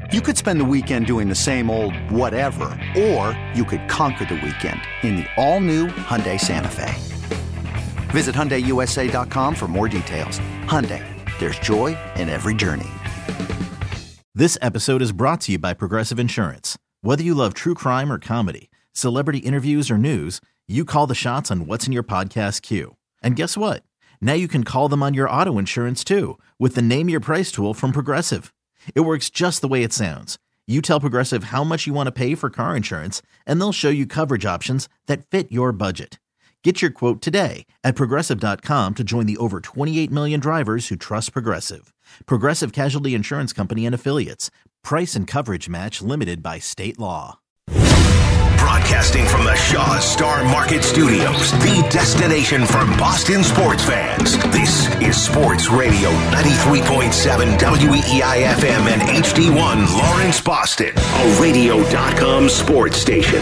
You could spend the weekend doing the same old whatever, or you could conquer the weekend in the all-new Hyundai Santa Fe. Visit HyundaiUSA.com for more details. Hyundai, there's joy in every journey. This episode is brought to you by Progressive Insurance. Whether you love true crime or comedy, celebrity interviews or news, you call the shots on what's in your podcast queue. And guess what? Now you can call them on your auto insurance too with the Name Your Price tool from Progressive. It works just the way it sounds. You tell Progressive how much you want to pay for car insurance, and they'll show you coverage options that fit your budget. Get your quote today at Progressive.com to join the over 28 million drivers who trust Progressive. Progressive Casualty Insurance Company and Affiliates. Price and coverage match limited by state law. Broadcasting from the Shaw Star Market Studios, the destination for Boston sports fans. This is Sports Radio 93.7 WEEI-FM and HD1 Lawrence, Boston, a radio.com sports station.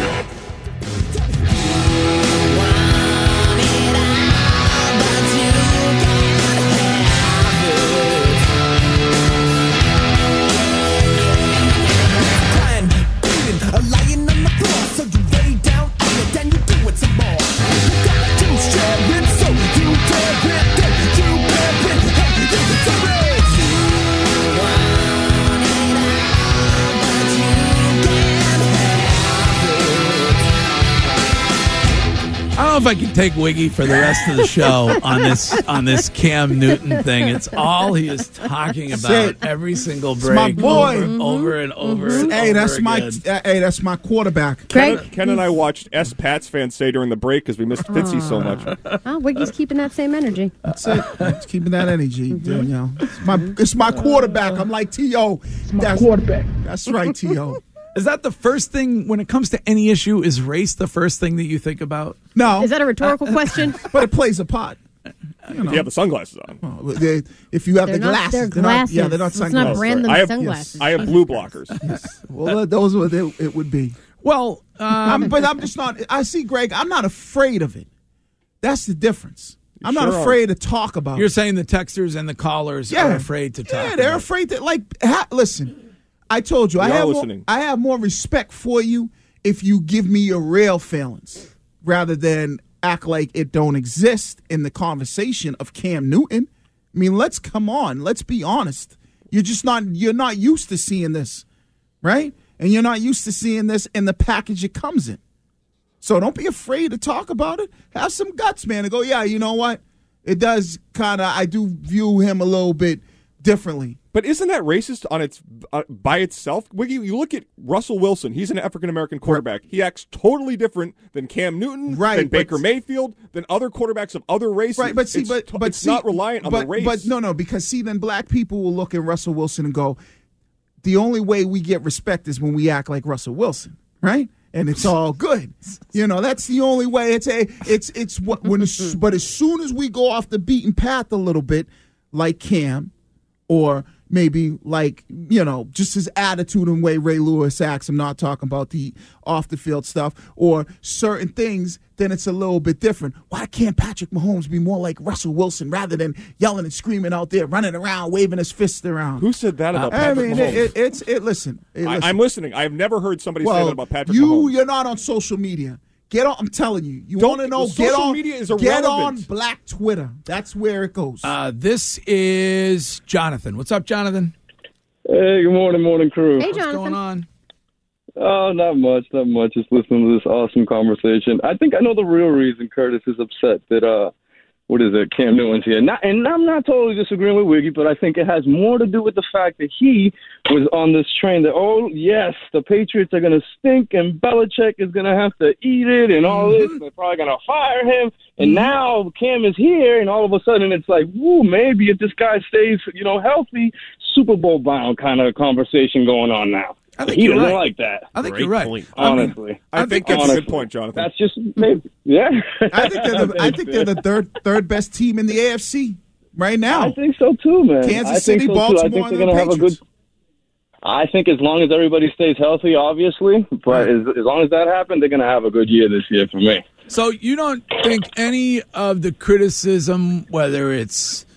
I don't know if I can take Wiggy for the rest of the show on this Cam Newton thing. It's all he is talking about every single break. My boy. Over and over and Hey, over that's again. that's my quarterback. Ken and I watched Pats fans say during the break because we missed Fitzy so much. Oh, Wiggy's keeping that same energy. That's it. It's keeping that energy. You know, it's my quarterback. I'm like T.O. That's quarterback. That's right, T.O. Is that the first thing, when it comes to any issue, is race the first thing that you think about? No. Is that a rhetorical question? But it plays a part. You know. If you have the sunglasses on. If you have the glasses. They're glasses. They're not Let's sunglasses. not brand them I have, sunglasses. Yes. I have blue blockers. Yes. Well, those are what it would be. Well, but I'm just not. I see, Greg, I'm not afraid of it. That's the difference. I'm not sure afraid to talk about it. You're saying the texters and the callers are afraid to talk Yeah, they're afraid to, listen. I told you, I have more respect for you if you give me your real feelings rather than act like it don't exist in the conversation of Cam Newton. I mean, let's be honest. You're not used to seeing this, right? And you're not used to seeing this in the package it comes in. So don't be afraid to talk about it. Have some guts, man, and go, yeah, you know what? It does I do view him a little bit differently. But isn't that racist by itself? Wiggy, you look at Russell Wilson. He's an African-American quarterback. He acts totally different than Cam Newton, than Baker Mayfield, than other quarterbacks of other races. Right, but it's not reliant on the race. But no, because then black people will look at Russell Wilson and go, the only way we get respect is when we act like Russell Wilson, right? And it's all good. You know, that's the only way. But as soon as we go off the beaten path a little bit, like Cam, or maybe just his attitude and way Ray Lewis acts. I'm not talking about the off the field stuff or certain things. Then it's a little bit different. Why can't Patrick Mahomes be more like Russell Wilson rather than yelling and screaming out there, running around, waving his fists around? Who said that about Patrick Mahomes? Listen. I'm listening. I have never heard somebody say that about Patrick Mahomes. You're not on social media. Get on. I'm telling you. You want to know? Social media is irrelevant. Get on Black Twitter. That's where it goes. This is Jonathan. What's up, Jonathan? Hey, good morning, crew. Hey, Jonathan. What's going on? Oh, not much. Just listening to this awesome conversation. I think I know the real reason Curtis is upset that Cam Newton's here. And I'm not totally disagreeing with Wiggy, but I think it has more to do with the fact that he was on this train that, oh, yes, the Patriots are going to stink and Belichick is going to have to eat it and all this. And they're probably going to fire him. And now Cam is here, and all of a sudden it's like, woo, maybe if this guy stays, healthy, Super Bowl bound kind of conversation going on now. I think he you're doesn't right. like that. I think you're right. Point. Honestly. I think that's a good point, Jonathan. That's just maybe, yeah. I think they're the third best team in the AFC right now. I think so too, man. Kansas City, Baltimore, and the Patriots. I think as long as everybody stays healthy, obviously, but as long as that happens, they're going to have a good year this year for me. So you don't think any of the criticism, whether it's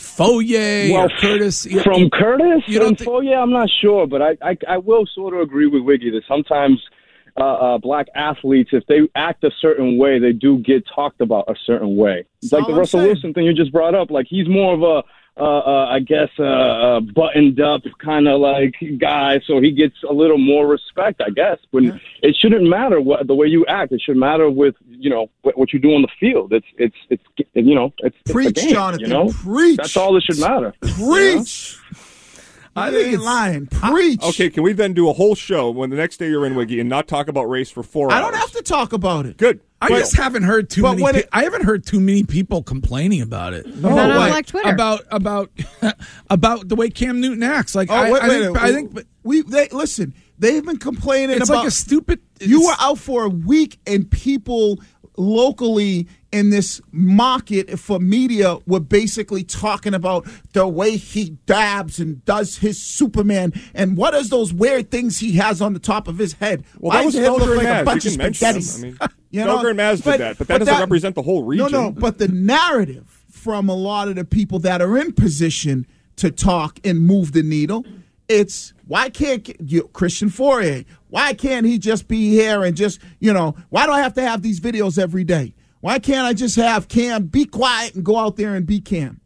Foye or Curtis? From Curtis? You don't from Foye, I'm not sure, but I will sort of agree with Wiggy that sometimes black athletes, if they act a certain way, they do get talked about a certain way. It's like the Russell Wilson thing you just brought up. Like, he's more of a I guess, buttoned up kind of like guy, so he gets a little more respect, I guess. When it shouldn't matter the way you act. It should matter with, what you do on the field. It's preach, a game, Jonathan. Preach. That's all that should matter. Preach. I think it's lying. Preach. Okay, can we then do a whole show when the next day you're in, Wiggy, and not talk about race for 4 hours? I don't have to talk about it. Good. I just haven't heard too many. I haven't heard too many people complaining about it. No, on Black Twitter about the way Cam Newton acts. Like, listen. They've been complaining it's about like a stupid. You were out for a week, and people locally in this market for media were basically talking about the way he dabs and does his Superman and what is those weird things he has on the top of his head. Well, why that was does his head look Felger like and a Maz. bunch You of can mention them. spaghetti? Felger and Maz did that, but that doesn't represent the whole region. No, but the narrative from a lot of the people that are in position to talk and move the needle, it's why can't Christian Fourier? Why can't he just be here and just, why do I have to have these videos every day? Why can't I just have Cam be quiet and go out there and be Cam?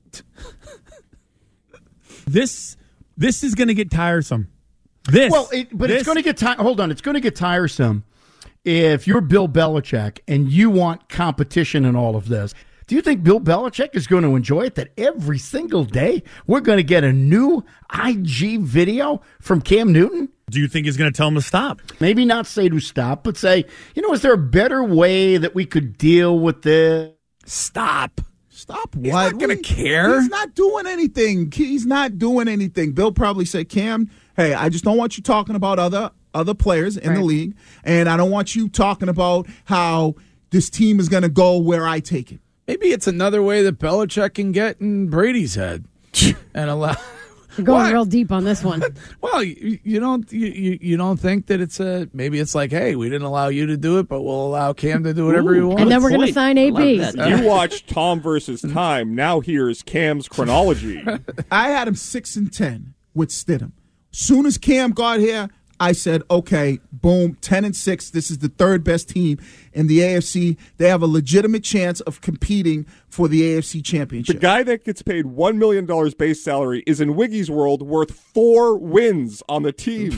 This is going to get tiresome. It's going to get hold on. It's going to get tiresome if you're Bill Belichick and you want competition in all of this. Do you think Bill Belichick is going to enjoy it that every single day we're going to get a new IG video from Cam Newton? Do you think he's going to tell him to stop? Maybe not say to stop, but say, is there a better way that we could deal with this? Stop. Stop what? He's not going to care. He's not doing anything. He's not doing anything. Bill probably said, Cam, hey, I just don't want you talking about other players in the league, and I don't want you talking about how this team is going to go where I take it. Maybe it's another way that Belichick can get in Brady's head and allow. You're going real deep on this one. Well, you don't think that maybe it's like, hey, we didn't allow you to do it, but we'll allow Cam to do whatever he wants. And then we're going to sign AB. You watch Tom versus Time. Now here's Cam's chronology. I had him 6-10 with Stidham. Soon as Cam got here, I said, okay, boom, 10-6. This is the third best team in the AFC. They have a legitimate chance of competing for the AFC Championship. The guy that gets paid $1 million base salary is in Wiggy's world worth 4 wins on the team.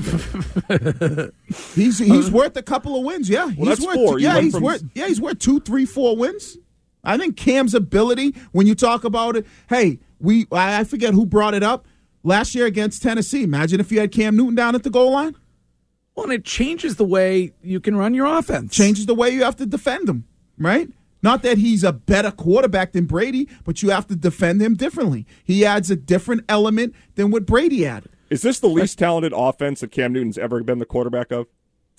He's worth a couple of wins. Yeah, well, that's worth 4. He's worth 2, 3, 4 wins. I think Cam's ability, when you talk about it, hey, I forget who brought it up last year against Tennessee. Imagine if you had Cam Newton down at the goal line. Well, and it changes the way you can run your offense. Changes the way you have to defend him, right? Not that he's a better quarterback than Brady, but you have to defend him differently. He adds a different element than what Brady added. Is this the least talented offense that Cam Newton's ever been the quarterback of?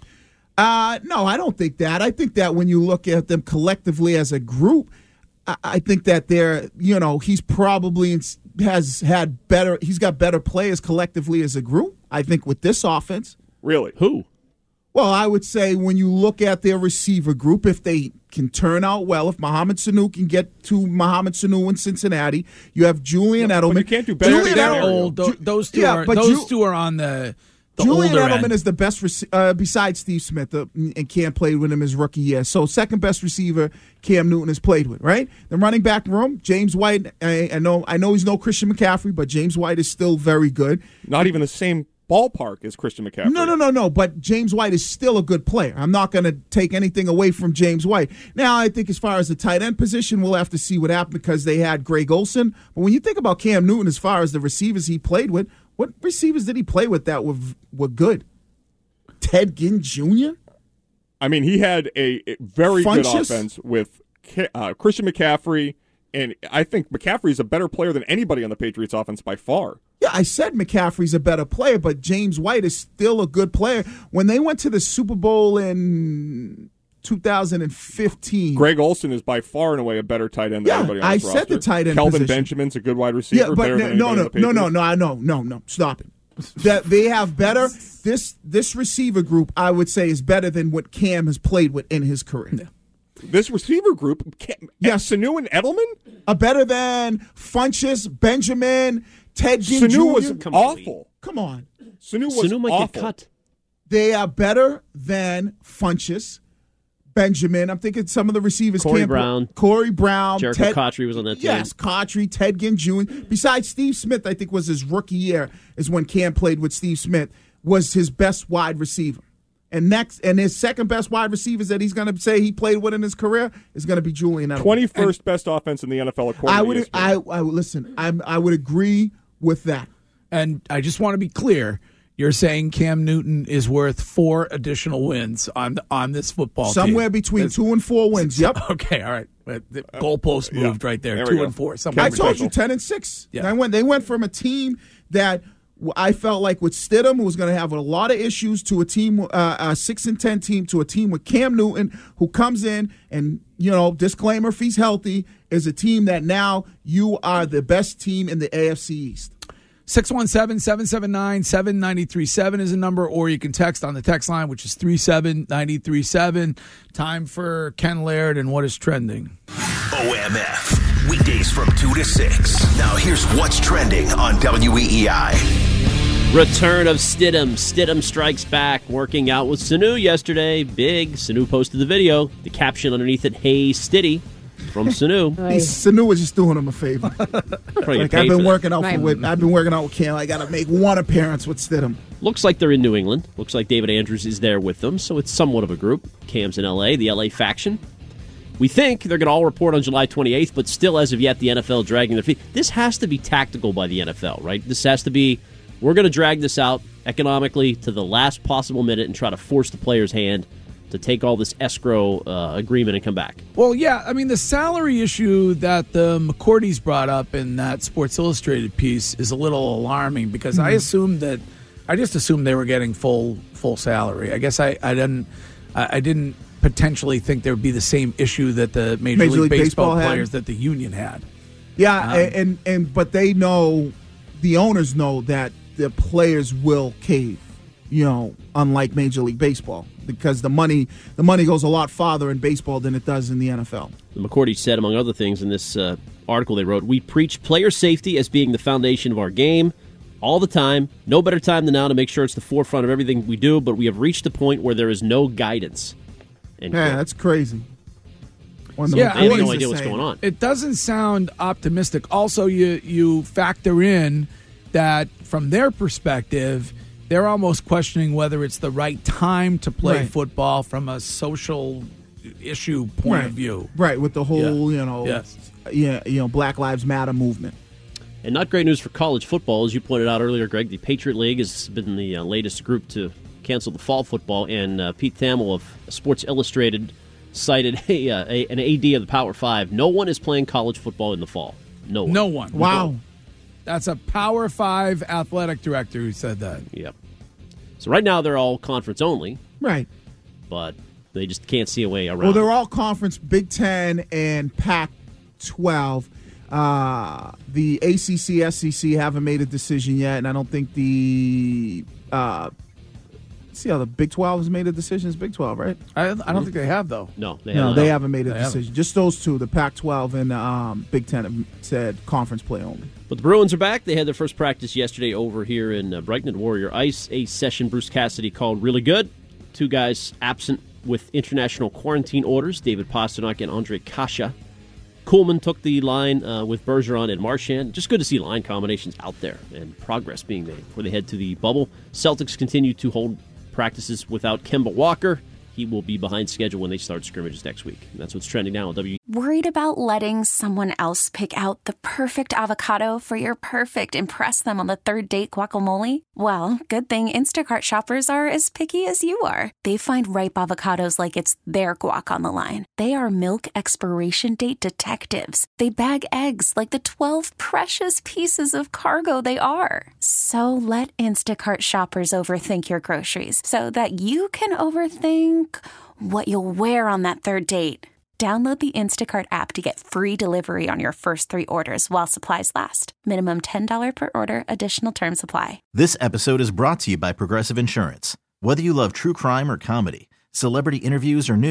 No, I don't think that. I think that when you look at them collectively as a group, I think that he's probably he's got better players collectively as a group, I think, with this offense. Really? Who? Well, I would say when you look at their receiver group, if they can turn out well, if Mohamed Sanu can get to Mohamed Sanu in Cincinnati, you have Julian Edelman. But you can't do better than that. Those two are on the Julian older Edelman end. is the best besides Steve Smith, and Cam played with him his rookie year. So second best receiver Cam Newton has played with, right? The running back room, James White. I know he's no Christian McCaffrey, but James White is still very good. Not even the same ballpark as Christian McCaffrey. No. But James White is still a good player. I'm not going to take anything away from James White. Now, I think as far as the tight end position, we'll have to see what happened because they had Greg Olsen. But when you think about Cam Newton as far as the receivers he played with, what receivers did he play with that were good? Ted Ginn Jr.? I mean, he had a very good offense with Christian McCaffrey, and I think McCaffrey's a better player than anybody on the Patriots offense by far. Yeah, I said McCaffrey's a better player, but James White is still a good player. When they went to the Super Bowl in 2015. Greg Olsen is by far and away a better tight end than anybody on this roster. I said the tight end Kelvin position. Benjamin's a good wide receiver. Better than anybody on the Patriots. No. Stop it. That they have better. This receiver group, I would say, is better than what Cam has played with in his career. Yeah. this receiver group, Sanu and Edelman are better than Funchess, Benjamin, Ted Ginn Jr. Sanu was awful. Come on. Sanu might awful. get cut. They are better than Funchess, Benjamin. I'm thinking some of the receivers. Corey Brown. Ted Cottrey was on that team. Yes, Cottrey, Ted Ginn Jr. Besides Steve Smith, I think was his rookie year is when Cam played with Steve Smith, was his best wide receiver. And his second best wide receivers that he's going to say he played with in his career is going to be Julian Edelman. 21st best offense in the NFL according to ESPN. I would agree with that. And I just want to be clear. You're saying Cam Newton is worth 4 additional wins on this football team. Somewhere between 2 and 4 wins. Yep. Okay, all right. The goalpost moved right there. 2 and 4. I told you 10 and 6. Yeah. They went from a team that I felt like with Stidham, who was going to have a lot of issues, to a team, a 6 and 10 team, to a team with Cam Newton, who comes in and, disclaimer, if he's healthy, is a team that now you are the best team in the AFC East. 617-779-7937 is a number, or you can text on the text line, which is 37937. Time for Ken Laird and what is trending. OMF, weekdays from 2 to 6. Now here's what's trending on WEEI. Return of Stidham. Stidham strikes back, working out with Sanu yesterday. Big. Sanu posted the video. The caption underneath it, "Hey, Stiddy." From Sanu. Sanu was just doing him a favor. I've been working out with Cam. I got to make one appearance with Stidham. Looks like they're in New England. Looks like David Andrews is there with them, so it's somewhat of a group. Cam's in L.A., the L.A. faction. We think they're going to all report on July 28th, but still, as of yet, the NFL dragging their feet. This has to be tactical by the NFL, right? This has to be, we're going to drag this out economically to the last possible minute and try to force the player's hand to take all this escrow agreement and come back. Well, yeah, I mean, the salary issue that the McCourties brought up in that Sports Illustrated piece is a little alarming because I just assumed they were getting full salary. I guess I didn't potentially think there would be the same issue that the Major League Baseball players that the union had. Yeah, but they know, the owners know that the players will cave. Unlike Major League Baseball, because the money goes a lot farther in baseball than it does in the NFL. The McCourty said, among other things, in this article they wrote, "We preach player safety as being the foundation of our game all the time. No better time than now to make sure it's the forefront of everything we do, but we have reached a point where there is no guidance." Yeah, that's crazy. They have no idea what's going on. It doesn't sound optimistic. Also, you factor in that from their perspective, they're almost questioning whether it's the right time to play football from a social issue point of view. Right, with the whole, Black Lives Matter movement. And not great news for college football. As you pointed out earlier, Greg, the Patriot League has been the latest group to cancel the fall football, and Pete Thamel of Sports Illustrated cited an AD of the Power 5. No one is playing college football in the fall. No one. Wow. That's a Power 5 athletic director who said that. Yep. So right now they're all conference only. Right. But they just can't see a way around. Well, they're all conference, Big Ten and Pac-12. The ACC, SEC haven't made a decision yet, and I don't think the see how the Big 12 has made a decision. It's Big 12, right? I don't think they have, though. No, they haven't made a decision. Just those two, the Pac-12 and Big Ten, have said conference play only. But the Bruins are back. They had their first practice yesterday over here in Brighton at Warrior Ice. A session Bruce Cassidy called really good. 2 guys absent with international quarantine orders, David Pastrnak and Andre Kasha. Kuhlman took the line with Bergeron and Marchand. Just good to see line combinations out there and progress being made before they head to the bubble. Celtics continue to hold practices without Kemba Walker. He will be behind schedule when they start scrimmages next week. And that's what's trending now on W. Worried about letting someone else pick out the perfect avocado for your perfect impress them on the third date guacamole? Well, good thing Instacart shoppers are as picky as you are. They find ripe avocados like it's their guac on the line. They are milk expiration date detectives. They bag eggs like the 12 precious pieces of cargo they are. So let Instacart shoppers overthink your groceries so that you can overthink what you'll wear on that third date. Download the Instacart app to get free delivery on your first 3 orders while supplies last. Minimum $10 per order. Additional terms apply. This episode is brought to you by Progressive Insurance. Whether you love true crime or comedy, celebrity interviews or news,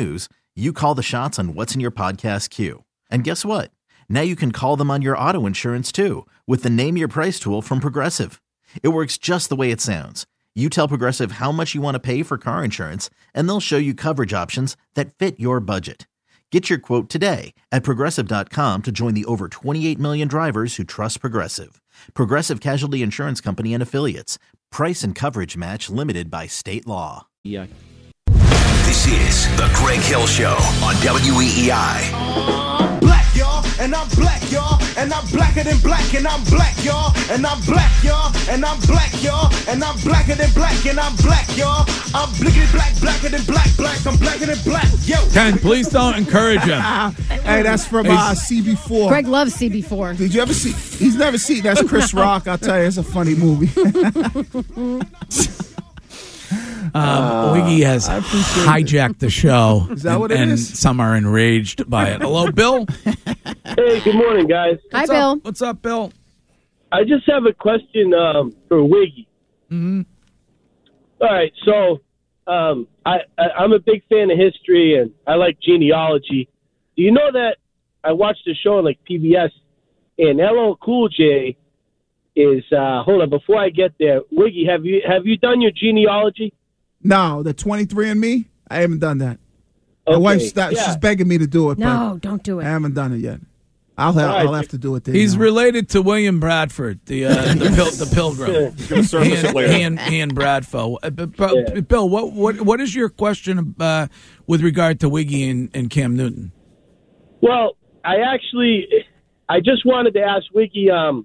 You call the shots on what's in your podcast queue. And guess what? Now you can call them on your auto insurance too with the Name Your Price tool from Progressive. It works just the way it sounds. You tell Progressive how much you want to pay for car insurance, and they'll show you coverage options that fit your budget. Get your quote today at Progressive.com to join the over 28 million drivers who trust Progressive. Progressive Casualty Insurance Company and Affiliates. Price and coverage match limited by state law. Yeah. This is The Greg Hill Show on WEEI. Black, y'all, and I'm black, y'all, and I'm blacker than black, and I'm black, y'all, and I'm black, y'all, and I'm black, y'all, and I'm blacker than black, and I'm black, y'all. I'm blickety black, blacker than black, I'm blacker than black, yo. Ken, please don't encourage him. Hey, that's from CB4. Greg loves CB4. Did you ever see? He's never seen. That's Chris Rock. I'll tell you, it's a funny movie. Wiggy has hijacked the show. Is that what it and is? Some are enraged by it. Hello, Bill. Hey, good morning, guys. Hi, Bill. What's up, Bill? I just have a question for Wiggy. Mm-hmm. All right, so I'm a big fan of history, and I like genealogy. Do you know that I watched a show on like PBS, and LL Cool J is hold on, before I get there, Wiggy, have you done your genealogy? No, the 23andMe. I haven't done that. My Okay, wife's she's begging me to do it. No, but don't do it. I haven't done it yet. I'll have to do it. There, He's related to William Bradford, the Pilgrim. He's going to surface it later. He and Bradford. Bill, what is your question with regard to Wiggy and Cam Newton? Well, I just wanted to ask Wiggy,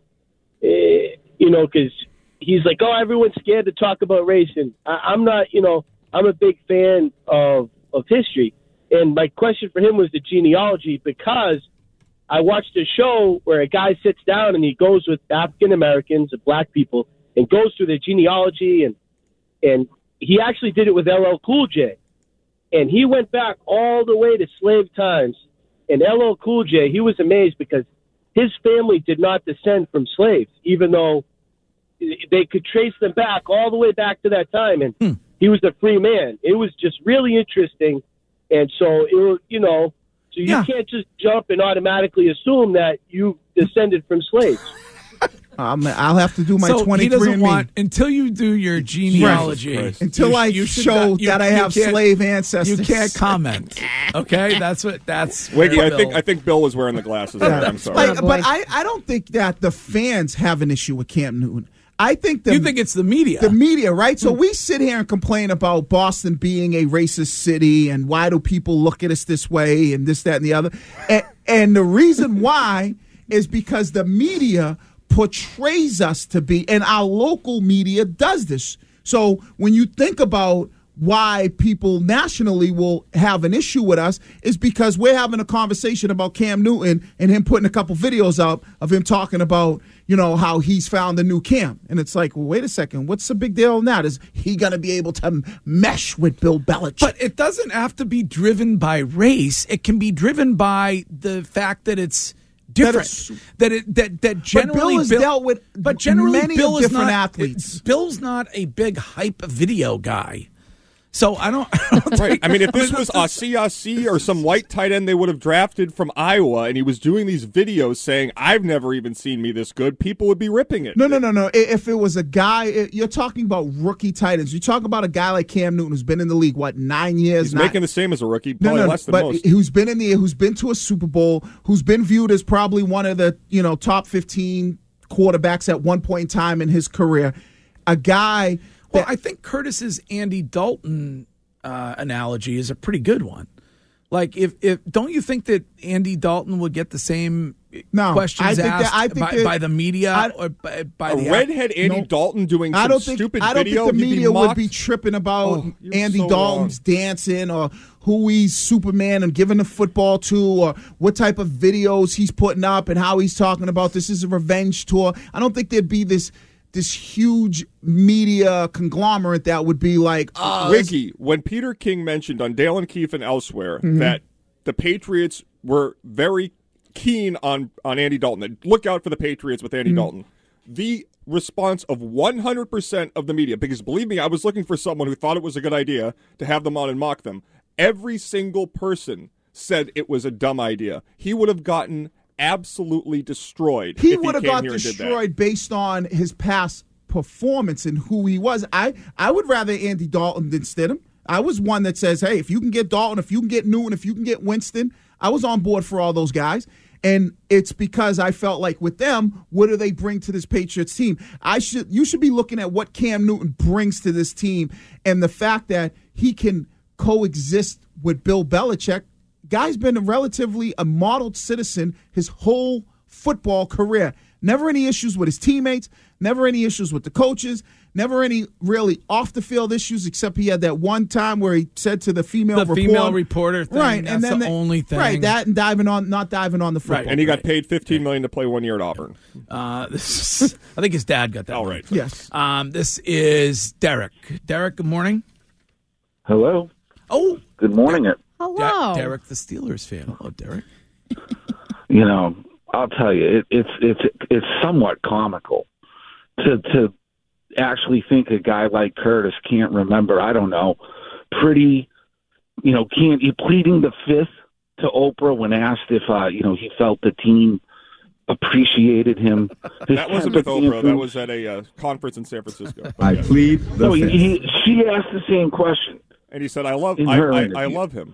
because he's like, oh, everyone's scared to talk about race, and I'm not, I'm a big fan of history. And my question for him was the genealogy, because I watched a show where a guy sits down and he goes with African Americans and black people and goes through their genealogy, and he actually did it with LL Cool J. And he went back all the way to slave times. And LL Cool J, he was amazed because his family did not descend from slaves, even though they could trace them back all the way back to that time. And he was a free man. It was just really interesting. And so, you can't just jump and automatically assume that you descended from slaves. I'll have to do my 23andMe. He doesn't want, until you do your genealogy. Right. Until I show that I have slave ancestors. You can't comment. Okay, that's Wiggy, I think Bill was wearing the glasses. There. I'm sorry, but I don't think that the fans have an issue with Cam Newton. I think you think it's the media. The media, right? So we sit here and complain about Boston being a racist city and why do people look at us this way and this, that, and the other. And the reason why is because the media portrays us to be, and our local media does this. So when you think about why people nationally will have an issue with us is because we're having a conversation about Cam Newton and him putting a couple videos up of him talking about, how he's found a new Cam. And it's like, well, wait a second, what's the big deal now? Is he going to be able to mesh with Bill Belichick? But it doesn't have to be driven by race. It can be driven by the fact that it's different. That generally Bill has dealt with many Bill different athletes. Bill's not a big hype video guy. So I don't right. I mean, if this was Asiasi or some white tight end they would have drafted from Iowa, and he was doing these videos saying, "I've never even seen me this good," people would be ripping it. No. If it was a guy, you're talking about rookie tight ends. You talk about a guy like Cam Newton who's been in the league 9 years. He's making the same as a rookie, probably less than most. Who's been who's been to a Super Bowl, who's been viewed as probably one of the top 15 quarterbacks at one point in time in his career. A guy. Well, I think Curtis's Andy Dalton analogy is a pretty good one. Like, if don't you think that Andy Dalton would get the same questions asked by the media or by the redhead Andy Dalton doing some stupid video? I don't think the media would be tripping about Andy Dalton's dancing or who he's Superman and giving the football to or what type of videos he's putting up and how he's talking about this is a revenge tour. I don't think there'd be this huge media conglomerate that would be like, Wiggy, when Peter King mentioned on Dale and Keefe and elsewhere that the Patriots were very keen on Andy Dalton, look out for the Patriots with Andy Dalton, the response of 100% of the media, because believe me, I was looking for someone who thought it was a good idea to have them on and mock them. every single person said it was a dumb idea. He would have gotten absolutely destroyed. He if would have came got here and did that. destroyed based on his past performance and who he was. I would rather Andy Dalton than Stidham. I was one that says, hey, if you can get Dalton, if you can get Newton, if you can get Winston, I was on board for all those guys. And it's because I felt like with them, what do they bring to this Patriots team? You should be looking at what Cam Newton brings to this team and the fact that he can coexist with Bill Belichick. Guy's been a modeled citizen his whole football career. Never any issues with his teammates, never any issues with the coaches, never any really off-the-field issues, except he had that one time where he said to the female reporter thing, right, that's and then the only thing. Right, that and not diving on the football. Right, and he got paid $15 million to play 1 year at Auburn. I think his dad got that. All right. Yes. This is Derek. Derek, good morning. Hello. Oh. Good morning. Hello. Derek, the Steelers fan. Hello, Derek. You know, I'll tell you, it's somewhat comical to actually think a guy like Curtis can't remember. I don't know, pleading the fifth to Oprah when asked if he felt the team appreciated him. That wasn't with Oprah. That was at a conference in San Francisco. I plead the fifth. She asked the same question, and he said, "I love him."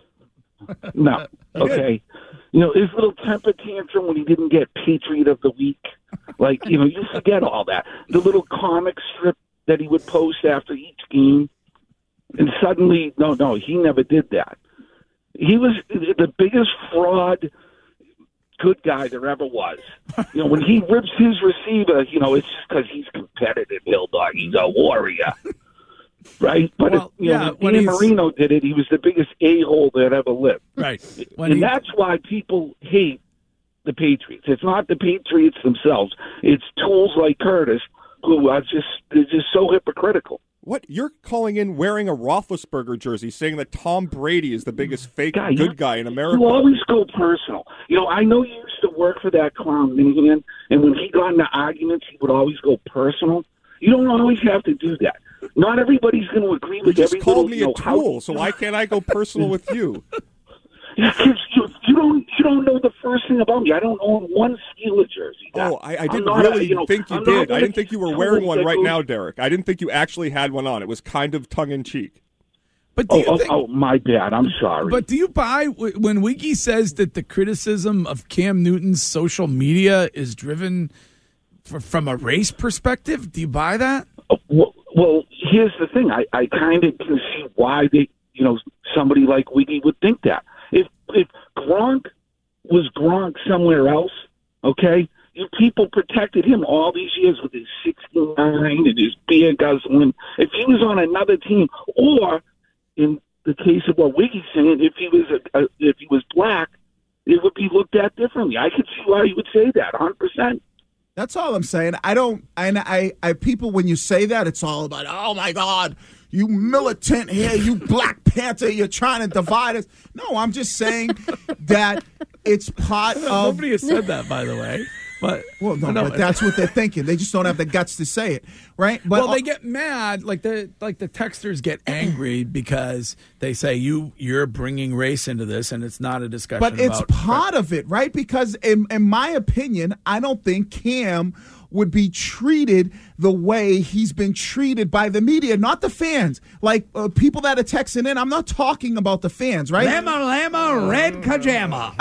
No, okay. His little temper tantrum when he didn't get Patriot of the Week. You forget all that. The little comic strip that he would post after each game. And suddenly, no, he never did that. He was the biggest fraud good guy there ever was. When he rips his receiver, it's just because he's competitive, Hill Dog. He's a warrior. Right? But when Dan Marino did it, he was the biggest a-hole that ever lived. Right. That's why people hate the Patriots. It's not the Patriots themselves. It's tools like Curtis who are just so hypocritical. What? You're calling in wearing a Roethlisberger jersey, saying that Tom Brady is the biggest fake good guy in America. You always go personal. I know you used to work for that clown Minahan, and when he got into arguments, he would always go personal. You don't always have to do that. Not everybody's going to agree with every little. You just called me a tool, so why can't I go personal with you? Because you don't know the first thing about me. I don't own one Steelers jersey. I didn't really think you did. I didn't think you were wearing one right now, Derek. I didn't think you actually had one on. It was kind of tongue-in-cheek. But do you think, my bad. I'm sorry. But do you buy when Wiki says that the criticism of Cam Newton's social media is driven from a race perspective? Do you buy that? Well, here's the thing. I kind of can see why somebody like Wiggy would think that. If Gronk was Gronk somewhere else, okay, you people protected him all these years with his 69 and his beer guzzling. If he was on another team, or in the case of what Wiggy's saying, if he was black, it would be looked at differently. I could see why he would say that, 100%. That's all I'm saying. I people, when you say that, it's all about, oh my God, you militant here, you Black Panther, you're trying to divide us. No, I'm just saying that it's part of. Nobody has said that, by the way. But but that's what they're thinking. They just don't have the guts to say it, right? But they get mad, like the texters get angry because they say you're bringing race into this, and it's not a discussion. But it's part of it, right? Because in my opinion, I don't think Cam would be treated the way he's been treated by the media, not the fans. Like people that are texting in, I'm not talking about the fans, right? Llama, red kajama.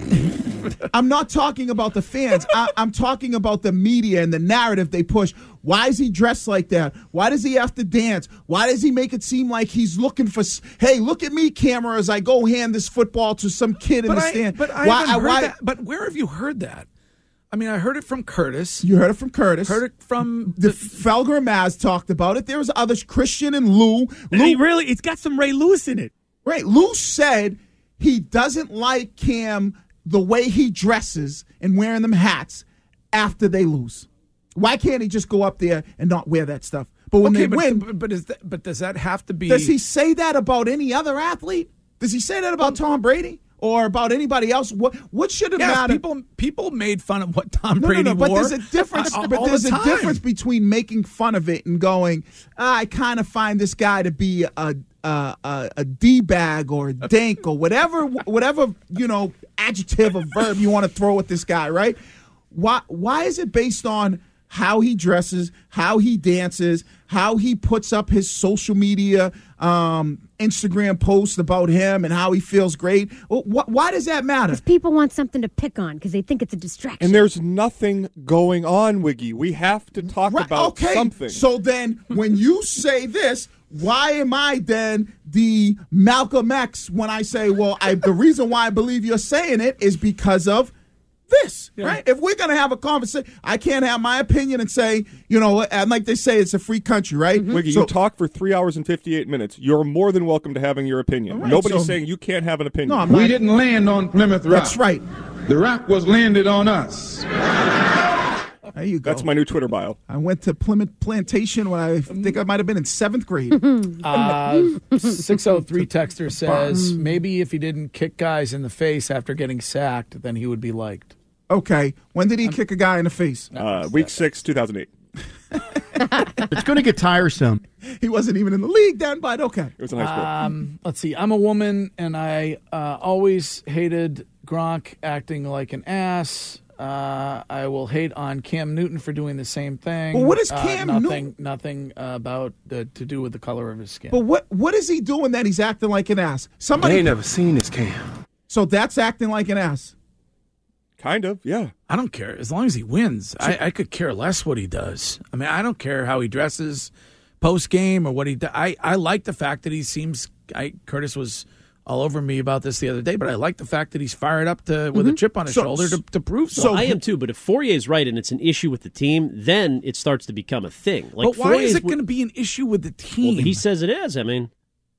I'm not talking about the fans. I'm talking about the media and the narrative they push. Why is he dressed like that? Why does he have to dance? Why does he make it seem like he's looking for, hey, look at me, camera, as I go hand this football to some kid in the stand. But I haven't heard that. But where have you heard that? I mean, I heard it from Curtis. You heard it from Curtis. Heard it from the Felger and Maz talked about it. There was others, Christian and Lou. It's got some Ray Lewis in it. Right. Lou said he doesn't like Cam the way he dresses and wearing them hats after they lose. Why can't he just go up there and not wear that stuff? But when they win, but does that have to be? Does he say that about any other athlete? Does he say that about Tom Brady? or about anybody else. What should it Yeah, matter? people made fun of what Tom Brady No, but wore. there's a difference. all But there's the a time. difference between making fun of it and going, I kind of find this guy to be a D-bag or a dank or whatever adjective or verb you want to throw at this guy, right? Why is it based on how he dresses, how he dances, how he puts up his social media Instagram posts about him and how he feels great? Why does that matter? Because people want something to pick on because they think it's a distraction. And there's nothing going on, Wiggy. We have to talk about something. So then when you say this, why am I then the Malcolm X when I say, well, the reason why I believe you're saying it is because of this, right? If we're going to have a conversation, I can't have my opinion and say, and like they say, it's a free country, right? Wiggy, you talk for 3 hours and 58 minutes. You're more than welcome to having your opinion. Right, Nobody's saying you can't have an opinion. No, we didn't land on Plymouth Rock. That's right. The rock was landed on us. There you go. That's my new Twitter bio. I went to Plymouth Plantation when I think I might have been in 7th grade. 603 texter says, maybe if he didn't kick guys in the face after getting sacked, then he would be liked. Okay. When did he kick a guy in the face? Week 6, 2008. It's going to get tiresome. He wasn't even in the league then, but okay. It was in high school. Let's see. I'm a woman, and I always hated Gronk acting like an ass. I will hate on Cam Newton for doing the same thing. Well, what is Cam Newton? Nothing about to do with the color of his skin. But what is he doing that he's acting like an ass? Somebody ain't never seen this Cam. So that's acting like an ass. Kind of, yeah. I don't care. As long as he wins, I could care less what he does. I mean, I don't care how he dresses post-game or what he does. I like the fact that he seems Curtis was all over me about this the other day, but I like the fact that he's fired up with a chip on his shoulder to prove so. I am too, but if Fourier's right and it's an issue with the team, then it starts to become a thing. But why is it going to be an issue with the team? Well, he says it is. I mean,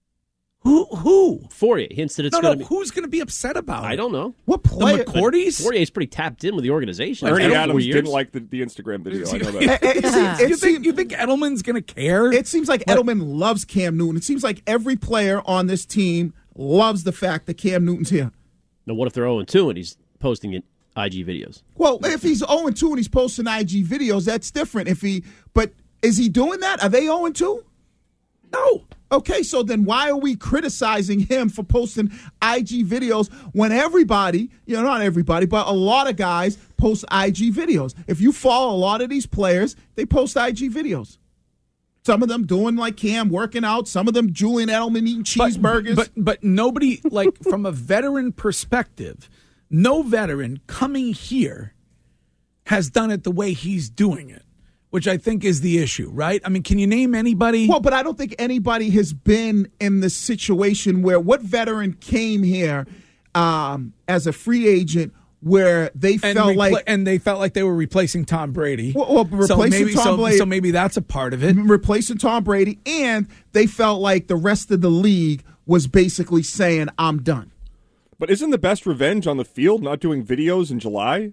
who? Fourier hints that it's going to be. Who's going to be upset about it? I don't know. What player? The McCourties? Fourier's pretty tapped in with the organization. Ernie Adams didn't like the Instagram video. I know that. You think Edelman's going to care? It seems like Edelman loves Cam Newton. It seems like every player on this team loves the fact that Cam Newton's here. Now, what if they're 0-2 and he's posting IG videos? Well, if he's 0-2 and he's posting IG videos, that's different. But is he doing that? Are they 0-2? No. Okay, so then why are we criticizing him for posting IG videos when everybody, not everybody, but a lot of guys post IG videos? If you follow a lot of these players, they post IG videos. Some of them doing like Cam, working out. Some of them Julian Edelman eating cheeseburgers. But nobody, like from a veteran perspective, no veteran coming here has done it the way he's doing it, which I think is the issue, right? I mean, can you name anybody? Well, but I don't think anybody has been in the situation where what veteran came here as a free agent where they felt like they were replacing Tom Brady. Well, replacing Tom Brady. So maybe that's a part of it. Replacing Tom Brady, and they felt like the rest of the league was basically saying, I'm done. But isn't the best revenge on the field not doing videos in July?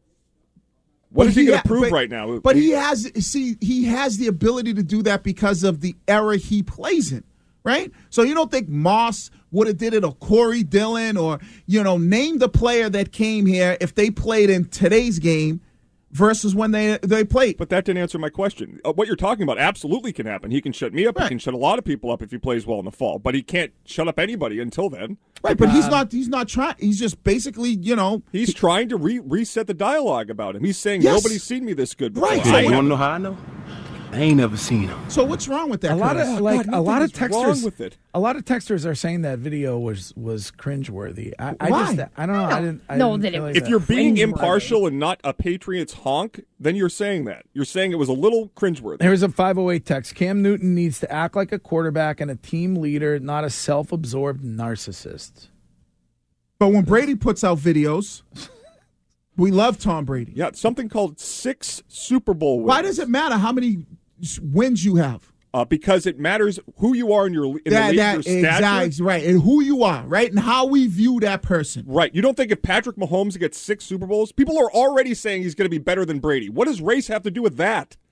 What is he going to prove right now? But he has the ability to do that because of the era he plays in, right? So you don't think Moss would have did it, or Corey Dillon, or name the player that came here if they played in today's game versus when they played. But that didn't answer my question. What you're talking about absolutely can happen. He can shut me up. Right. He can shut a lot of people up if he plays well in the fall. But he can't shut up anybody until then. Right, but he's not trying. He's just basically, He's trying to reset the dialogue about him. He's saying, nobody's seen me this good before. Right. So you want to know how I know? I ain't never seen him. So what's wrong with that? A lot of texters. With it. A lot of texters are saying that video was cringeworthy. Why? I don't know. If you're being impartial and not a Patriots honk, then you're saying that. You're saying it was a little cringeworthy. Here's a 508 text. Cam Newton needs to act like a quarterback and a team leader, not a self-absorbed narcissist. But when Brady puts out videos, we love Tom Brady. Yeah, something called 6 Super Bowl wins. Why does it matter how many wins you have? Because it matters who you are in the league, your stature. Exactly, right, and who you are, right, and how we view that person. Right. You don't think if Patrick Mahomes gets 6 Super Bowls, people are already saying he's going to be better than Brady. What does race have to do with that?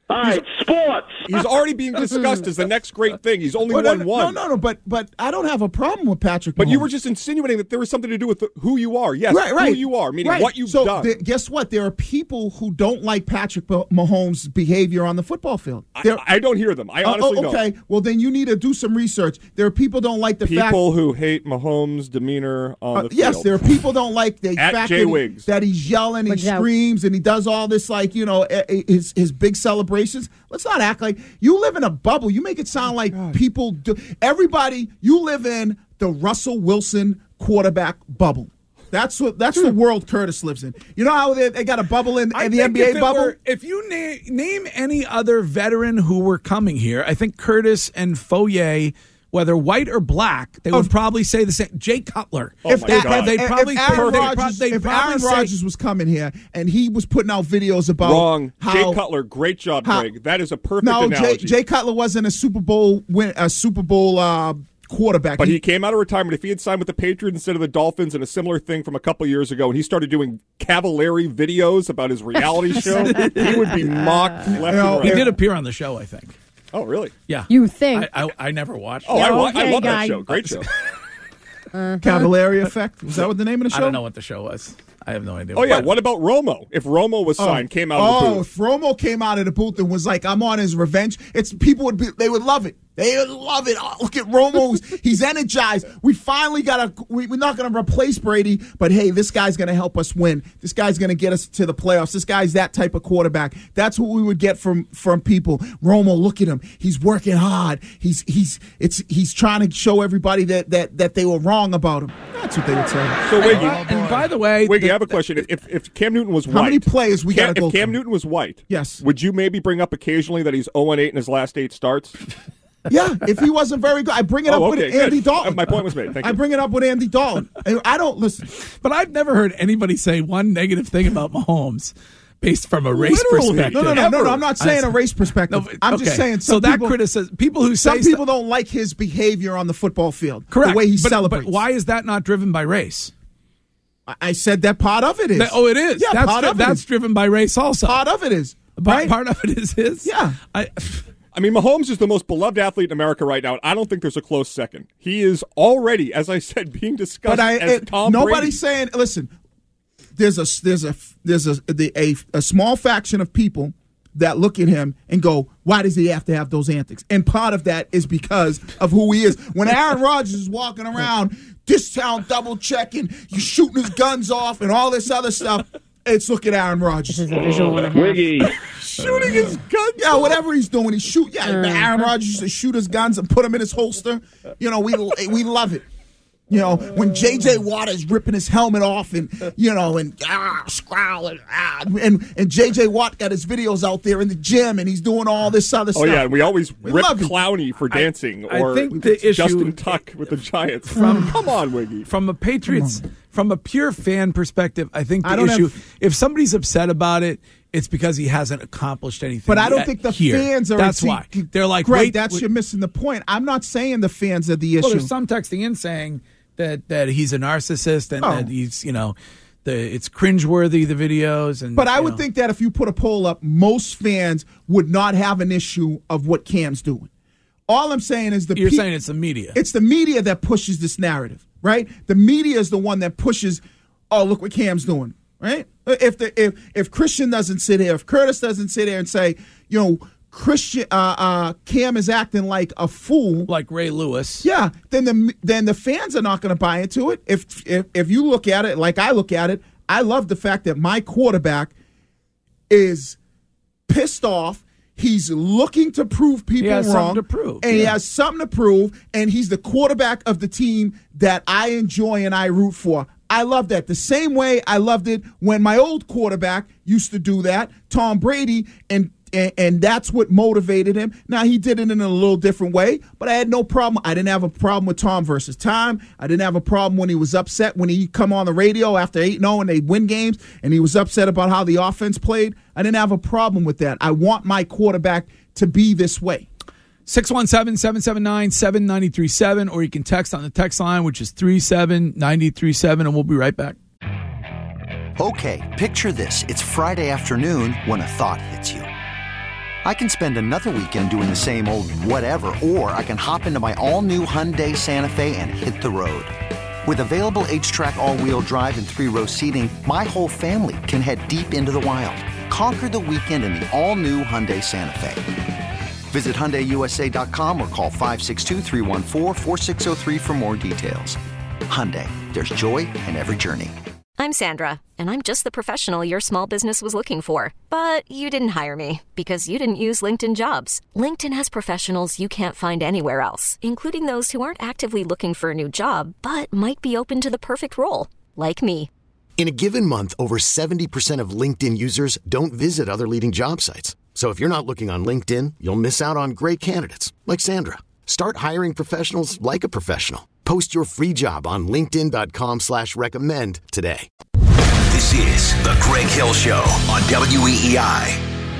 All right, sports. He's already being discussed as the next great thing. He's only won one. No, but I don't have a problem with Patrick Mahomes. But you were just insinuating that there was something to do with who you are. Yes, right. who you are, meaning what you've done. Guess what? There are people who don't like Patrick Mahomes' behavior on the football field. I don't hear them. I honestly don't. Okay, well, then you need to do some research. There are people who don't like the fact... People who hate Mahomes' demeanor on the field. Yes, there are people who don't like the At fact Jay Wiggs. that he's yelling, he screams, and he does all this, like, his big celebrations. Let's not act like you live in a bubble. You make it sound like people do. Everybody, you live in the Russell Wilson quarterback bubble. That's the world Curtis lives in. You know how they got a bubble in the NBA bubble? If you name any other veteran who were coming here, I think Curtis and Foye, whether white or black, they would probably say the same. Jay Cutler. If Aaron Rodgers was coming here and he was putting out videos about Jay Cutler, great job, Greg. That is a perfect analogy. Jay Cutler wasn't a Super Bowl quarterback. But he came out of retirement. If he had signed with the Patriots instead of the Dolphins, and a similar thing from a couple years ago, and he started doing Cavallari videos about his reality show, he would be mocked left and right. He did appear on the show, I think. Oh, really? Yeah. You think? I never watched. Oh, I love that show. Great show. Cavallari Effect. Was that what the name of the show? I don't know what the show was. I have no idea. Oh, yeah. What about Romo? If Romo was signed, came out of the booth. If Romo came out of the booth and was like, I'm on his revenge, they would love it. They would love it. Oh, look at Romo. He's energized. We finally we're not going to replace Brady, but hey, this guy's going to help us win. This guy's going to get us to the playoffs. This guy's that type of quarterback. That's what we would get from people. Romo, look at him. He's working hard. He's trying to show everybody that they were wrong about him. That's what they would say. So, Wiggy, and by the way, Wiggy, I have a question. If Cam Newton was white, how many players we got to go If Cam through? Newton was white, yes, would you maybe bring up occasionally that he's 0-8 in his last 8 starts? Yeah, if he wasn't very good, I bring it up with Andy Dalton. My point was made. Thank you. I bring it up with Andy Dalton. I don't listen. But I've never heard anybody say one negative thing about Mahomes based from a race perspective. No. I'm not saying a race perspective. I'm just saying people who say some people don't like his behavior on the football field. Correct. The way he celebrates. But why is that not driven by race? I said that part of it is. It is. Yeah, that's driven by race also. Part of it is. Right? Part of it is his. Yeah. I mean, Mahomes is the most beloved athlete in America right now. I don't think there's a close second. He is already, as I said, being discussed as Tom Brady. Nobody's saying. Listen, there's a small faction of people that look at him and go, why does he have to have those antics? And part of that is because of who he is. When Aaron Rodgers is walking around this town double checking, you shooting his guns off and all this other stuff. It's look at Aaron Rodgers. This is a visual and a half. Wiggy. Shooting his guns. Yeah, whatever he's doing, he shoot. Yeah, Aaron Rodgers used to shoot his guns and put them in his holster. You know, we love it. You know, when J.J. Watt is ripping his helmet off and, scowling. And J.J. Watt got his videos out there in the gym and he's doing all this other stuff. Oh, yeah, and we always rip Clowney for dancing or think the issue, Justin Tuck with the Giants. Come on, Wiggy. From a Patriots, from a pure fan perspective, I think the issue, if somebody's upset about it, it's because he hasn't accomplished anything. But I don't think the fans are. That's why. They're like, Greg, you're missing the point. I'm not saying the fans are the issue. Well, there's some texting in saying that he's a narcissist and that he's, it's cringeworthy, the videos. But I would think that if you put a poll up, most fans would not have an issue of what Cam's doing. All I'm saying is you're saying it's the media. It's the media that pushes this narrative, right? The media is the one that pushes, oh, look what Cam's doing, right? If Christian doesn't sit here, if Curtis doesn't sit here and say, Christian Cam is acting like a fool, like Ray Lewis. Yeah, then the fans are not going to buy into it. If you look at it like I look at it, I love the fact that my quarterback is pissed off. He's looking to prove people wrong. Something to prove. And he has something to prove, and he's the quarterback of the team that I enjoy and I root for. I love that. The same way I loved it when my old quarterback used to do that, Tom Brady, and that's what motivated him. Now, he did it in a little different way, but I had no problem. I didn't have a problem with Tom versus time. I didn't have a problem when he was upset when he come on the radio after 8-0 and they win games, and he was upset about how the offense played. I didn't have a problem with that. I want my quarterback to be this way. 617-779-7937, or you can text on the text line, which is 37937, and we'll be right back. Okay, picture this. It's Friday afternoon when a thought hits you. I can spend another weekend doing the same old whatever, or I can hop into my all-new Hyundai Santa Fe and hit the road. With available H-Track all-wheel drive and 3-row seating, my whole family can head deep into the wild. Conquer the weekend in the all-new Hyundai Santa Fe. Visit HyundaiUSA.com or call 562-314-4603 for more details. Hyundai, there's joy in every journey. I'm Sandra, and I'm just the professional your small business was looking for. But you didn't hire me because you didn't use LinkedIn Jobs. LinkedIn has professionals you can't find anywhere else, including those who aren't actively looking for a new job, but might be open to the perfect role, like me. In a given month, over 70% of LinkedIn users don't visit other leading job sites. So if you're not looking on LinkedIn, you'll miss out on great candidates like Sandra. Start hiring professionals like a professional. Post your free job on linkedin.com/recommend today. This is The Greg Hill Show on WEEI.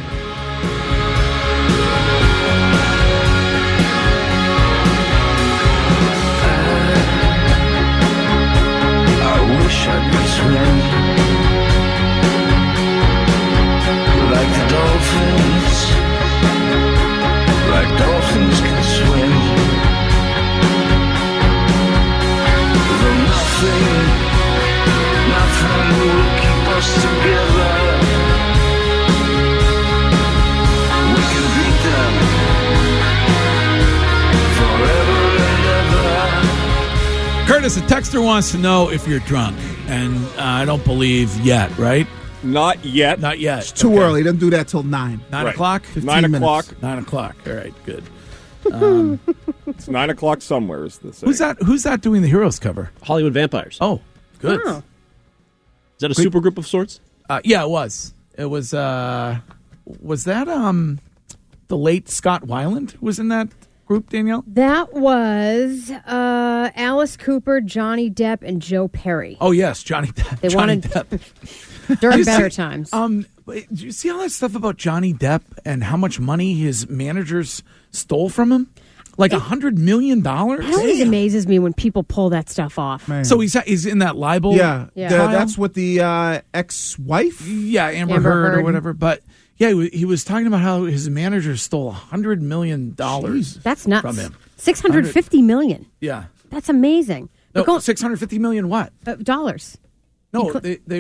I wish I could swim like the dolphins, like dolphins can swim. Though nothing will keep us together. We can beat them forever and ever. Curtis, a texter wants to know if you're drunk, and I don't believe yet, right? Not yet. Not yet. It's too early. Don't do that till 9. 9 o'clock? 9 o'clock. 9 o'clock. All right, good. It's 9 o'clock somewhere, is the Who's that doing the Heroes cover? Hollywood Vampires. Oh, good. Is that a super group of sorts? Yeah, it was. It was that the late Scott Weiland was in that group, Danielle? That was Alice Cooper, Johnny Depp, and Joe Perry. Oh, yes, Johnny Depp. They Johnny wanted Depp. during better times. Did you see all that stuff about Johnny Depp and how much money his managers stole from him? Like $100 million? It always amazes me when people pull that stuff off. Man. So he's in that libel. Yeah, trial? that's with the ex-wife. Yeah, Amber Heard or whatever. But yeah, he was talking about how his manager stole $100 million. That's nuts. From him. $650 million. Yeah, that's amazing. No, $650 million what? Dollars. No,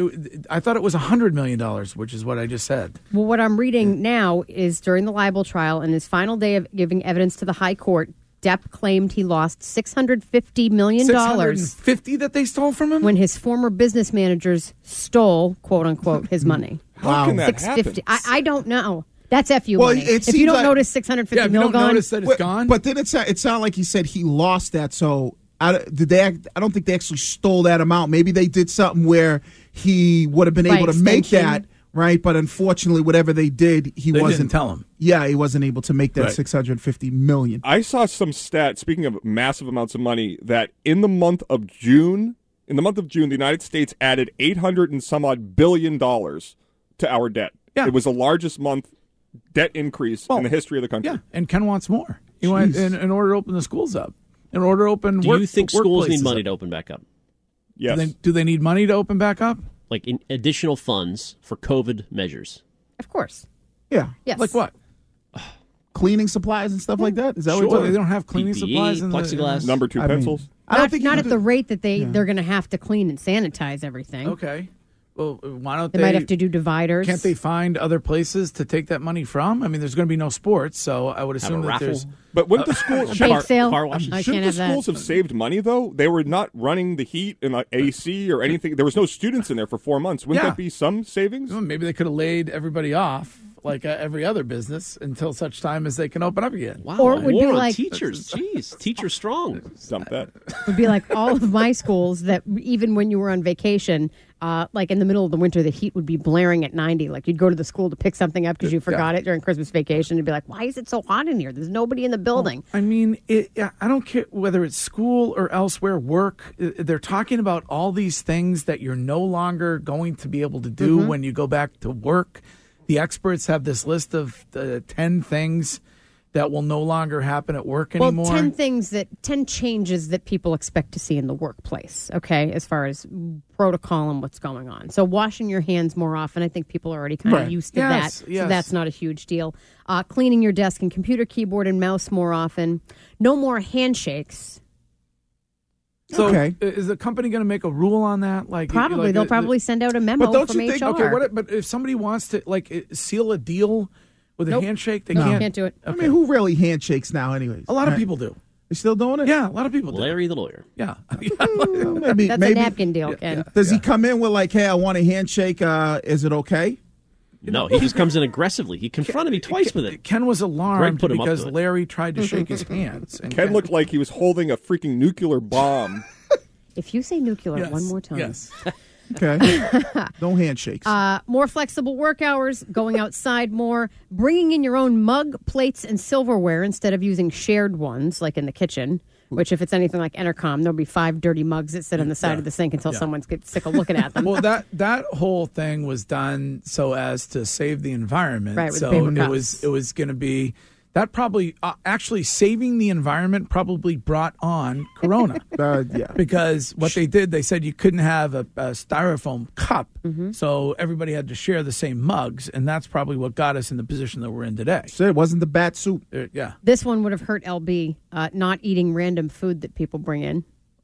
I thought it was $100 million, which is what I just said. Well, what I'm reading now is during the libel trial, in his final day of giving evidence to the high court, Depp claimed he lost $650 million. $650 that they stole from him? When his former business managers stole, quote unquote, his money. How can that $650. happen? I don't know. That's FU Well, money. it If you don't seems like- notice $650 million gone. notice that it's gone? But then it sounded like he said he lost that. So I don't think they actually stole that amount. Maybe they did something where he would have been By able to make extension. that, right? But unfortunately, whatever they did, They wasn't didn't tell him. Yeah, he wasn't able to make that Right. $650 million. I saw some stat, speaking of massive amounts of money, that in the month of June, the United States added $800 and some odd billion to our debt. Yeah. It was the largest month debt increase in the history of the country. Yeah, and Ken wants more. He wants in order to open the schools up. In order to open Do you think schools need workplaces money up. to open back up? Yes. Do they need money to open back up? Like in additional funds for COVID measures? Of course. Yeah. Yes. Like what? Cleaning supplies and stuff like that? Is that what Sure, you're they don't have cleaning PPE, supplies in plexiglass. Number 2 pencils. I don't think not you at could- the rate that they're going to have to clean and sanitize everything. Okay. Well, why don't They might have to do dividers. Can't they find other places to take that money from? I mean, there's going to be no sports, so I would assume that raffle. there's. But wouldn't the schools Bake sale. car washes. I Shouldn't can't the have schools that. have saved money though? They were not running the heat and the AC or anything. There was no students in there for 4 months. Wouldn't Yeah. that be some savings? Well, maybe they could have laid everybody off like every other business until such time as they can open up again. Wow. Or it would war be on like- teachers. Jeez, teachers strong. Dump that. would be like all of my schools that even when you were on vacation, like in the middle of the winter, the heat would be blaring at 90. Like you'd go to the school to pick something up because you forgot it during Christmas vacation. You'd be like, why is it so hot in here? There's nobody in the building. I mean, I don't care whether it's school or elsewhere, work. They're talking about all these things that you're no longer going to be able to do when you go back to work. The experts have this list of 10 things that will no longer happen at work Well, anymore. 10 changes that people expect to see in the workplace, okay, as far as protocol and what's going on. So washing your hands more often, I think people are already kind of Right. used to Yes, that. yes. So that's not a huge deal. Cleaning your desk and computer keyboard and mouse more often. No more handshakes. So Okay. is the company going to make a rule on that? Probably. They'll probably send out a memo But don't from you think? HR. Okay, but if somebody wants to seal a deal with a Nope. handshake, they No. can't. Can't do it. I mean, who really handshakes now, anyways? A lot of Right? people do. They still doing it? Yeah, a lot of people do. Larry the lawyer. Yeah. Maybe, That's maybe. a napkin deal, Ken. Does he come in with like, "Hey, I want a handshake. Is it okay?" No, he just comes in aggressively. He confronted me twice with it. Ken was alarmed Greg put him up because to it. Larry tried to shake his hands. And Ken looked like he was holding a freaking nuclear bomb. If you say nuclear Yes, one more time. Yes. Okay. No handshakes. More flexible work hours, going outside more, bringing in your own mug, plates, and silverware instead of using shared ones like in the kitchen, which if it's anything like Entercom, there'll be 5 dirty mugs that sit on the side of the sink until someone gets sick of looking at them. Well, that whole thing was done so as to save the environment. Right, with so paper it cups. was going to be that probably actually saving the environment probably brought on Corona. Yeah. Because what they did, they said you couldn't have a styrofoam cup, so everybody had to share the same mugs, and that's probably what got us in the position that we're in today. So it wasn't the bat soup. Yeah. This one would have hurt LB, not eating random food that people bring in.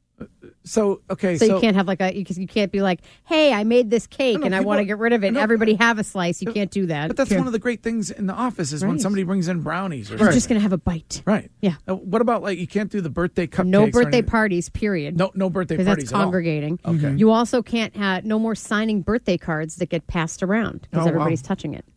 So okay, So you can't have you can't be like, hey, I made this cake and I want to get rid of it. Everybody have a slice. You can't do that. But that's one of the great things in the office is when Right. somebody brings in brownies. Or You're just going to have a bite. Right. Yeah. What about you can't do the birthday cupcakes? No or birthday anything? parties, period. No birthday Because parties that's at all. congregating. Okay. You also can't have no more signing birthday cards that get passed around because Oh, wow. everybody's touching it.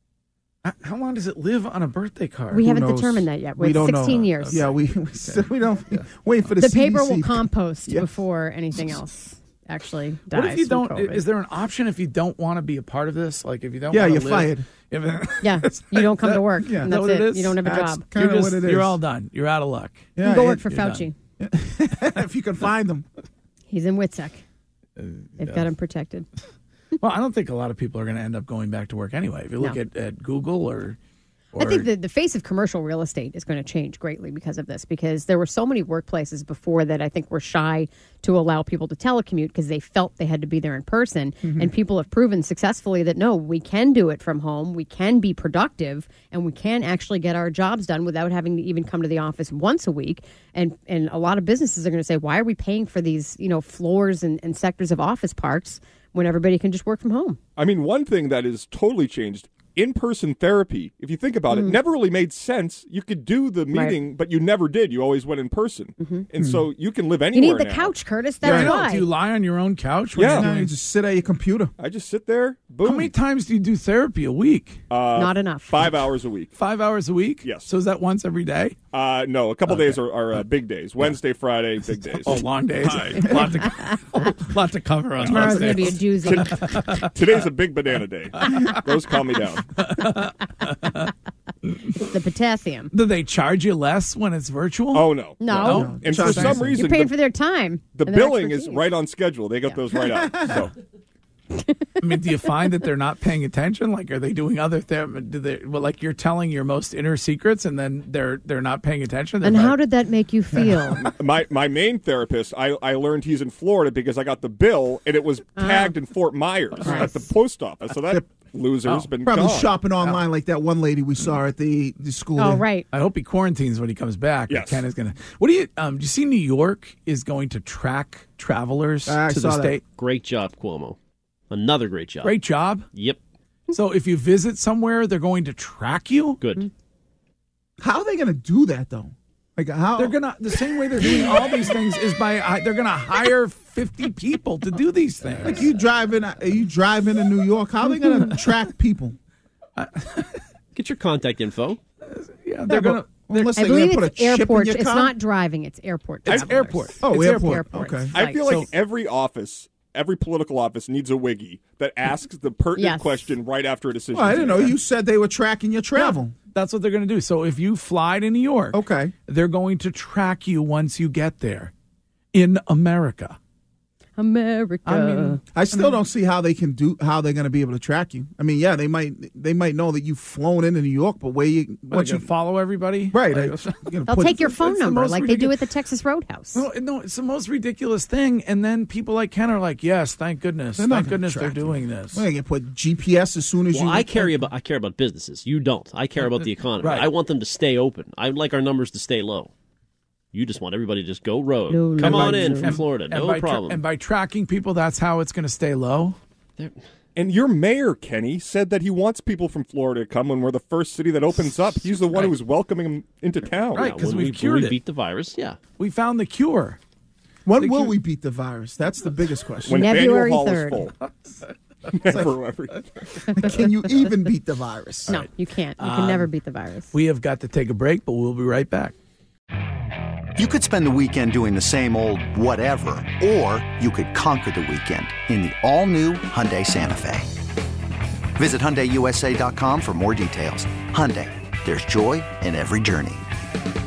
How long does it live on a birthday card? We Who haven't knows? determined that yet. We We're don't 16 know. years. Yeah, we don't wait for the The paper CDC. will compost Yeah. before anything else actually dies. What if you from don't? COVID. Is there an option if you don't want to be a part of this? Like if you don't? Yeah, wanna you're live, fired. Yeah, you don't come to work. Yeah. And Is that that's what it. it is? You don't have a That's job. kinda You're what it is. You're all done. You're out of luck. You can go Yeah, work for you're Fauci. if you can find them. He's in WITSEC. They've got him protected. Well, I don't think a lot of people are going to end up going back to work anyway. If you look No. at Google or I think the face of commercial real estate is going to change greatly because of this, because there were so many workplaces before that I think were shy to allow people to telecommute because they felt they had to be there in person. And people have proven successfully that, no, we can do it from home. We can be productive and we can actually get our jobs done without having to even come to the office once a week. And a lot of businesses are going to say, why are we paying for these, floors and sectors of office parks when everybody can just work from home? I mean, one thing that is totally changed, in-person therapy, if you think about it, never really made sense. You could do the meeting, but you never did. You always went in person. And so you can live You anywhere need the now. couch, Curtis. Yeah, I That's know. why. Do you lie on your own couch? when Yeah. you're No, doing- you just sit at your computer. I just sit there, boom. How many times do you do therapy a week? Not enough. 5 hours a week. 5 hours a week? Yes. So is that once every day? No, a couple days are big days. Wednesday, Friday, big days. Oh, long days. lot to cover on Tomorrow's those going to be a days. doozy. Today's a big banana day. Those calm me down. It's the potassium. Do they charge you less when it's virtual? Oh, no. No. And for some reason, You're paying for their time. the and their billing is expertise. right on schedule. They got those right out. So. I mean, do you find that they're not paying attention? Like, are they doing other therapy? Do they, like you're telling your most inner secrets, and then they're not paying attention? They're And not- how did that make you feel? My main therapist, I learned he's in Florida because I got the bill, and it was tagged in Fort Myers at the post office. So that loser's been Probably gone. shopping online like that one lady we saw at the school. Oh, there. right. I hope he quarantines when he comes back. Yes. Ken is going to. What do you see? New York is going to track travelers I to saw the that. state. Great job, Cuomo. Another great job. Great job. Yep. So if you visit somewhere, they're going to track you. Good. How are they going to do that, though? Like, how? They're gonna the same way they're doing all these things is by they're gonna hire 50 people to do these things. Like, you driving to New York, how are they going to track people? Get your contact info. Yeah, they're gonna. Unless I they're going believe to put a it's chip in airport. your It's car? not driving. It's airport. It's travelers. airport. Oh, It's airport. Airports. Okay. I Like, feel like every office, every political office needs a wiggy that asks the pertinent Yes. question right after a decision. Well, I didn't know. You said they were tracking your travel. That's what they're going to do. So if you fly to New York, Okay. they're going to track you once you get there in America. America. I mean, I still don't see how they're going to be able to track you. I mean, yeah, they might know that you've flown into New York, but where you follow everybody, right? They'll take your phone number like they do at the Texas Roadhouse. No, it's the most ridiculous thing. And then people like Ken are like, "Yes, thank goodness, thank goodness they're doing this." Well, they can put GPS as soon as you. I care about businesses. You don't. I care about the economy. Right. I want them to stay open. I would like our numbers to stay low. You just want everybody to just go rogue. Come on in from Florida. No problem. And by tracking people, that's how it's going to stay low. And your mayor, Kenny, said that he wants people from Florida to come when we're the first city that opens up. He's the one who's welcoming them into town. Right, because we cured it. Beat the virus, yeah. We found the cure. When will we beat the virus? That's the biggest question. When February Hall 3rd. is full. Can you even beat the virus? No, you can't. You can never beat the virus. We have got to take a break, but we'll be right back. You could spend the weekend doing the same old whatever, or you could conquer the weekend in the all-new Hyundai Santa Fe. Visit HyundaiUSA.com for more details. Hyundai, there's joy in every journey.